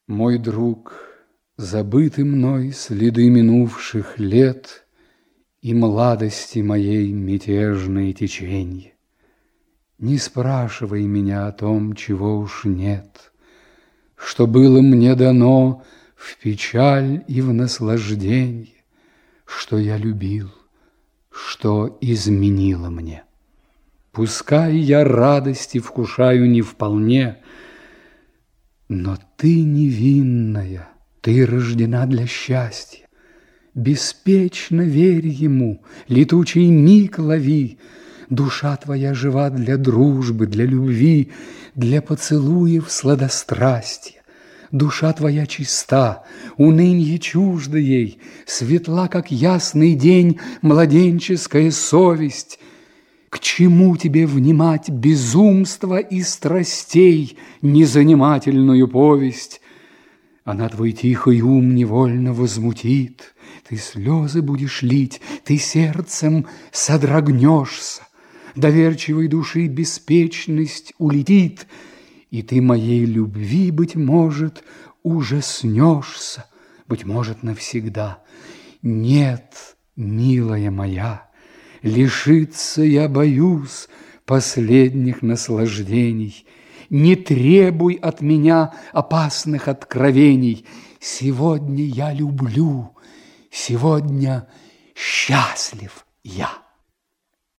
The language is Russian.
Мой друг, забыты мной следы минувших лет И младости моей мятежные теченья. Не спрашивай меня о том, чего уж нет, Что было мне дано в печаль и в наслажденье, Что я любил, что изменило мне. Пускай я радости вкушаю не вполне, Но ты невинная, ты рождена для счастья. Беспечно верь ему, летучий миг лови. Душа твоя жива для дружбы, для любви, Для поцелуев сладострастия. Душа твоя чиста, унынье чуждо ей, Светла, как ясный день, младенческая совесть. К чему тебе внимать безумства и страстей Незанимательную повесть? Она твой тихий ум невольно возмутит, Ты слезы будешь лить, ты сердцем содрогнешься, Доверчивой души беспечность улетит, И ты моей любви, быть может, ужаснешься, Быть может, навсегда. Нет, милая моя, лишиться я боюсь последних наслаждений. Не требуй от меня опасных откровений. Сегодня я люблю, сегодня счастлив я.